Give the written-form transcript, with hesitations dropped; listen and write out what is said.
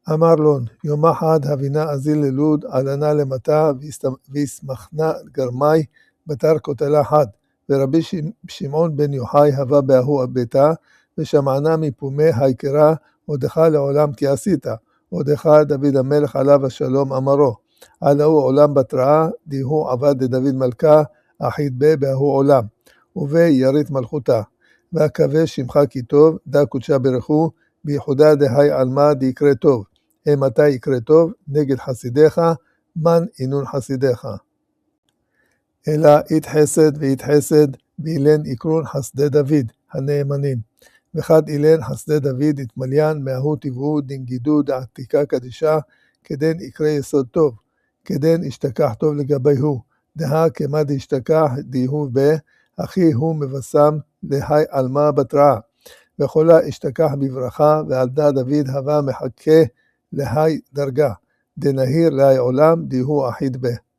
אמר לון, יום אחד הבינה אזיל ללוד, עלנה למטה, ויסמכנה גרמי, בתר כותלה חד, ורבי שמעון בן יוחאי הווה באהו ביתה, ושמענה מפומי היקרה, עודך לעולם כי עשית, עודך דוד המלך עליו השלום אמרו, עלהו עולם בתראה, דיהו עבד לדוד מלכה, אחיד באהו עולם, ובי ירית מלכותה, והקווה שמך כי טוב, דה קודשה ברכו, ביחודה דהי עלמה דיקרא טוב, מתי יקרא טוב, נגד חסידיך, מן אינון חסידיך. אלא אית חסד ואית חסד, ואילן יקרון חסדי דוד, הנאמנים. וחד אילן חסדי דוד התמליין, מהות טבעו דנגידו דעתיקה קדישה, כדן יקרא יסוד טוב, כדן ישתכח טוב לגבי הוא, דה כמה דשתכח דיהו בה, אחי הוא מבשם להי עלמה בתראה, וכולה ישתכח בברכה, ועל דה דוד הווה מחכה להי דרגה, דנהיר להי עולם דיהו אחיד בה.